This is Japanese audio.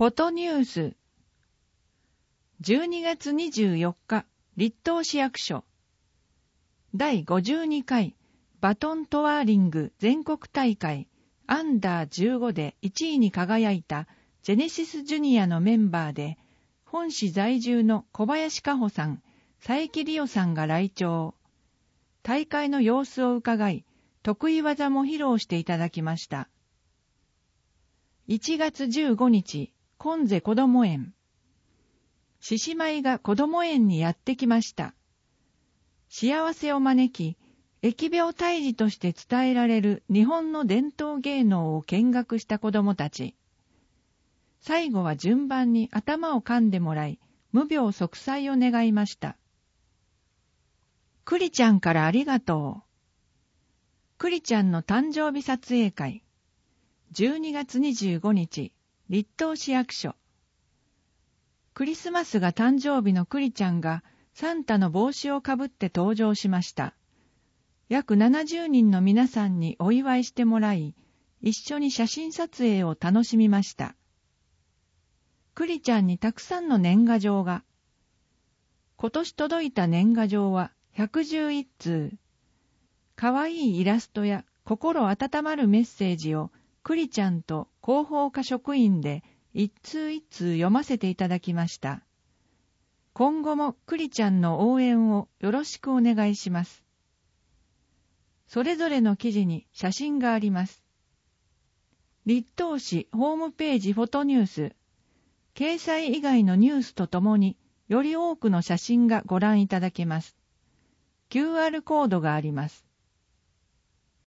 フォトニュース12月24日立東市役所第52回バトントワーリング全国大会アンダー15で1位に輝いたジェネシスジュニアのメンバーで本市在住の小林香穂さん、佐伯理代さんが来庁。大会の様子を伺い、得意技も披露していただきました。1月15日、コンゼこども園。獅子舞がこども園にやってきました。幸せを招き、疫病退治として伝えられる日本の伝統芸能を見学した子どもたち。最後は順番に頭を噛んでもらい、無病息災を願いました。クリちゃんからありがとう。クリちゃんの誕生日撮影会。12月25日、立東市役所。クリスマスが誕生日のクリちゃんがサンタの帽子をかぶって登場しました。約70人の皆さんにお祝いしてもらい、一緒に写真撮影を楽しみました。クリちゃんにたくさんの年賀状が。今年届いた年賀状は111通。かわいいイラストや心温まるメッセージをクリちゃんと広報課職員で一通一通読ませていただきました。今後もクリちゃんの応援をよろしくお願いします。それぞれの記事に写真があります。立東市ホームページフォトニュース。掲載以外のニュースとともにより多くの写真がご覧いただけます。QR コードがあります。